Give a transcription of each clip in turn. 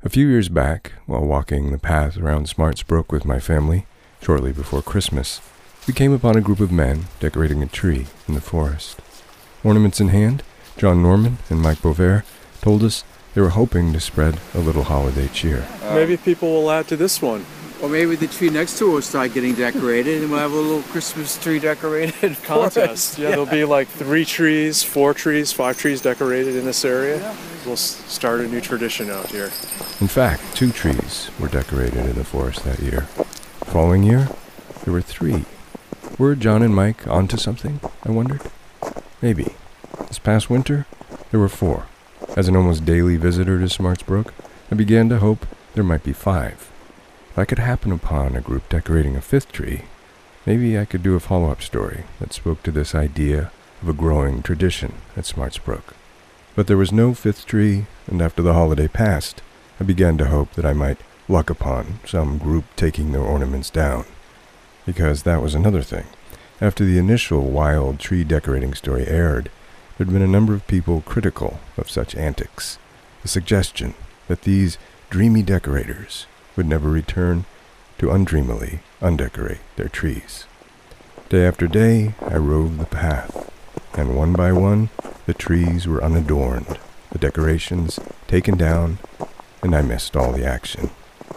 A few years back, while walking the path around Smartsbrook with my family, shortly before Christmas, we came upon a group of men decorating a tree in the forest. Ornaments in hand, John Norman and Mike Bovair told us they were hoping to spread a little holiday cheer. Maybe people will add to this one. Or maybe the tree next to it will start getting decorated and we'll have a little Christmas tree decorated contest. Yeah, there'll be like 3 trees, 4 trees, 5 trees decorated in this area. Yeah. We'll start a new tradition out here. In fact, 2 trees were decorated in the forest that year. The following year, there were 3. Were John and Mike onto something, I wondered? Maybe. This past winter, there were 4. As an almost daily visitor to Smartsbrook, I began to hope there might be 5. If I could happen upon a group decorating a 5th tree, maybe I could do a follow-up story that spoke to this idea of a growing tradition at Smartsbrook. But there was no 5th tree, and after the holiday passed, I began to hope that I might luck upon some group taking their ornaments down. Because that was another thing. After the initial wild tree decorating story aired, there had been a number of people critical of such antics. The suggestion that these dreamy decorators would never return to undreamily undecorate their trees. Day after day, I roved the path, and one by one, the trees were unadorned, the decorations taken down, and I missed all the action.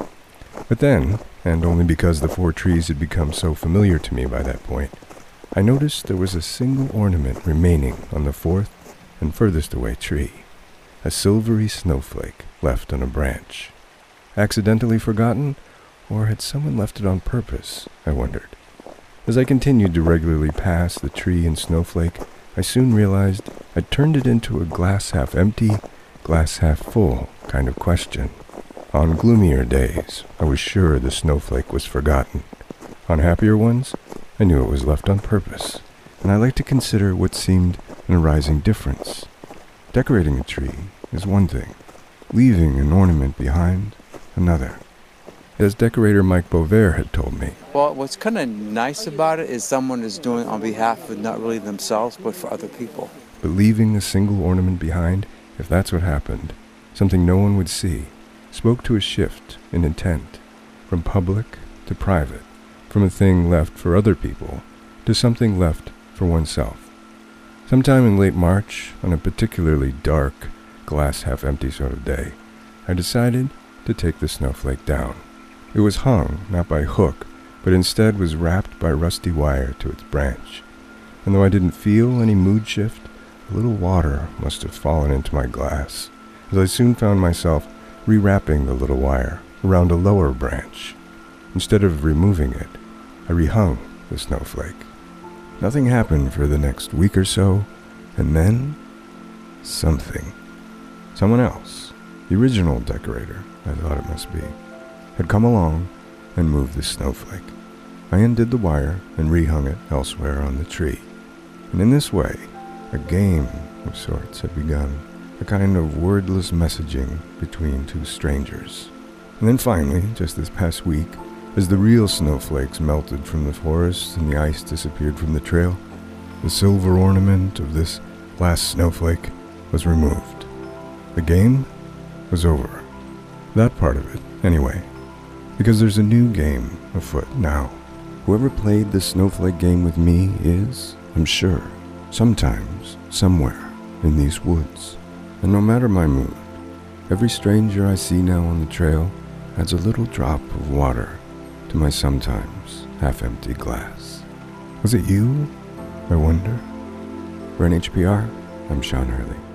But then, and only because the 4 trees had become so familiar to me by that point, I noticed there was a single ornament remaining on the 4th and furthest away tree, a silvery snowflake left on a branch. Accidentally forgotten, or had someone left it on purpose, I wondered. As I continued to regularly pass the tree and snowflake, I soon realized I'd turned it into a glass half empty, glass half full kind of question. On gloomier days, I was sure the snowflake was forgotten. On happier ones, I knew it was left on purpose, and I like to consider what seemed an arising difference. Decorating a tree is one thing, leaving an ornament behind another. As decorator Mike Bovair had told me. Well, what's kind of nice about it is someone is doing on behalf of not really themselves, but for other people. But leaving a single ornament behind, if that's what happened, something no one would see, spoke to a shift in intent, from public to private, from a thing left for other people to something left for oneself. Sometime in late March, on a particularly dark, glass half empty sort of day, I decided to take the snowflake down. It was hung, not by hook, but instead was wrapped by rusty wire to its branch. And though I didn't feel any mood shift, a little water must have fallen into my glass, as I soon found myself rewrapping the little wire around a lower branch. Instead of removing it, I rehung the snowflake. Nothing happened for the next week or so, and then something. Someone else, the original decorator, I thought it must be, had come along and moved the snowflake. I undid the wire and rehung it elsewhere on the tree. And in this way, a game of sorts had begun, a kind of wordless messaging between 2 strangers. And then finally, just this past week, as the real snowflakes melted from the forest and the ice disappeared from the trail, the silver ornament of this last snowflake was removed. The game was over. That part of it, anyway. Because there's a new game afoot now. Whoever played the snowflake game with me is, I'm sure, sometimes, somewhere, in these woods. And no matter my mood, every stranger I see now on the trail adds a little drop of water to my sometimes half-empty glass. Was it you, I wonder? For NHPR, I'm Sean Hurley.